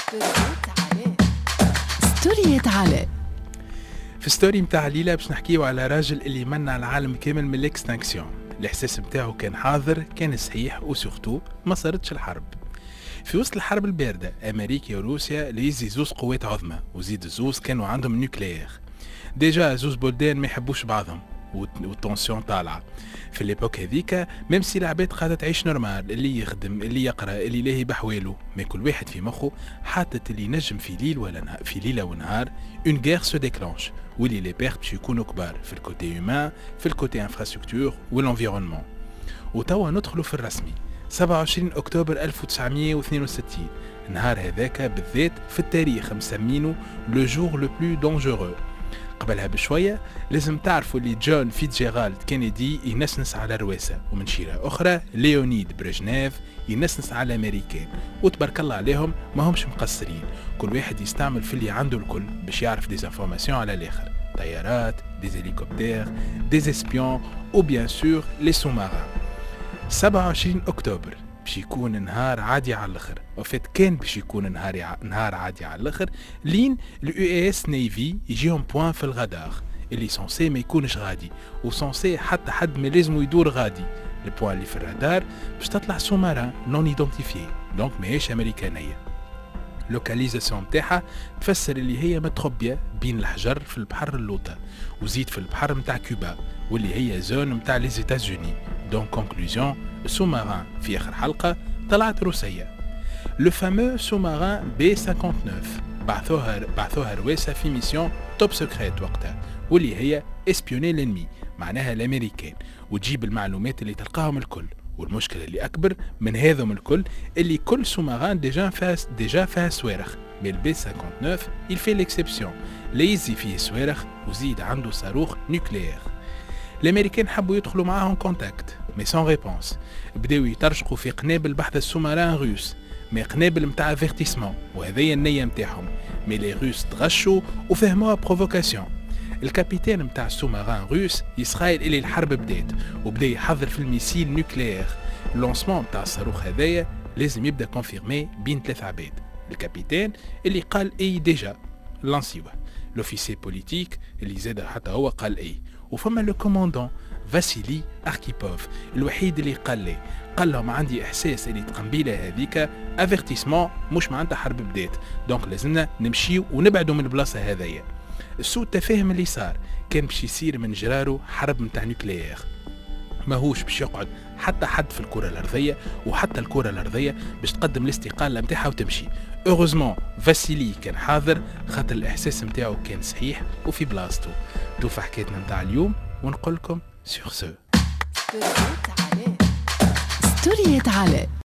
ستوريات علاء. في ستوري متاع ليلى باش نحكيو على راجل اللي منع العالم كامل من الاكستنكسيون. الاحساس متاعو كان حاضر، كان صحيح، وسورتو ما صارتش الحرب. في وسط الحرب الباردة أمريكا وروسيا ليزي زوز قوات عظمى، وزيد زوز كانوا عندهم نوكليير. ديجا زوز بلدان ما يحبوش بعضهم والتونسيون طالعة في ليبوك هذيك. ميم سي العباد قاعدة تعيش نورمال، اللي يخدم، اللي يقرأ، اللي لاهي بحواله، ما كل واحد في مخه حاطط اللي نجم في ليلة ونهار اون غير سو ديكلانش، واللي لي بيرت باش يكونوا كبار في الكوتي هيومان، في الكوتي انفراستركتور والانفيرونمون. وتوا ندخلوا في الرسمي 27 أكتوبر 1962. النهار هذاك بالذات في التاريخ مسمينه لو جور لو بلو دونجورو. قبلها بشوية لازم تعرفوا اللي جون فيتجيرالد كينيدي ينسنس على رواسة، ومن شيرة أخرى ليونيد بريجنيف ينسنس على الأمريكان. وتبارك الله عليهم ما همش مقصرين، كل واحد يستعمل في اللي عنده الكل باش يعرف ديزانفورماسيون على الآخر، طيارات، ديز هليكوبتير، ديز اسبيون، و بيان سور لي سوماران. 27 أكتوبر باش يكون نهار عادي على الاخر، وفات كان باش يكون نهار عادي على الاخر لين اليو اس نيفي يجيهم بوان في الغدار اللي سونسي ما يكونش غادي، وسونسي حتى حد ما لازم يدور غادي. البوان اللي في الرادار باش تطلع سوماران نون ايدنتيفيي، دونك ماهيش امريكانيه. لوكاليزاسيون نتاعها تفسر اللي هي متخبيه بين الحجر في البحر اللوطه، وزيد في البحر نتاع كوبا واللي هي زون نتاع لي زيتازوني. دونك كونكلوزيون، سوماران في اخر حلقه طلعت روسيه. لو فامو سوماران بي 59 بعثوها رواسه في ميسيون توب سكريت وقتها، واللي هي اسبيوني للمي، معناها الامريكان، وتجيب المعلومات اللي تلقاهم الكل. والمشكله اللي اكبر من هذم الكل اللي كل سوماران ديجا فيها صواريخ، مي البي 59 il fait l'exception، ليزي فيه صواريخ وزيد عنده صاروخ نوكليير. الامريكان حبوا يدخلوا معاهم كونتاكت مي سون ريبونس، بداو يترشقوا في قنابل بحث السوماران روس، مي قنابل متاع افيرتيسمون، وهذه النيه متاعهم. مي لي روس تغشوا وفهموها بروفوكاسيون. الكابيتان متاع السوماران روس يسخايل اللي الحرب بدات، وبدا يحضر في الميسيل نوكليير. اللونسمون متاع الصاروخ هذايا لازم يبدا كونفيرمي بين 3 عباد: الكابيتان اللي قال اي ديجا لانسيوه، لوفيسي بوليتيك اللي زاد حتى هو قال اي، وفما لو كوماندون فاسيلي أركيبوف الوحيد اللي قال لهم عندي احساس اللي تقنبيله هذيك افيرتيسمون، مش معناتها حرب بدات، دونك لازمنا نمشيو ونبعدوا من البلاصه هذيا. السوء التفاهم اللي صار كان باش يصير من جراره حرب متاع نوكليير، ماهوش باش يقعد حتى حد في الكرة الأرضية، وحتى الكرة الأرضية باش تقدم الاستقالة متاعها وتمشي. اوغوزمون فاسيلي كان حاضر خاطر الإحساس متاعه كان صحيح وفي بلاصتو. توفى حكايتنا متاع اليوم ونقولكم سور سو. ستوريات علاء.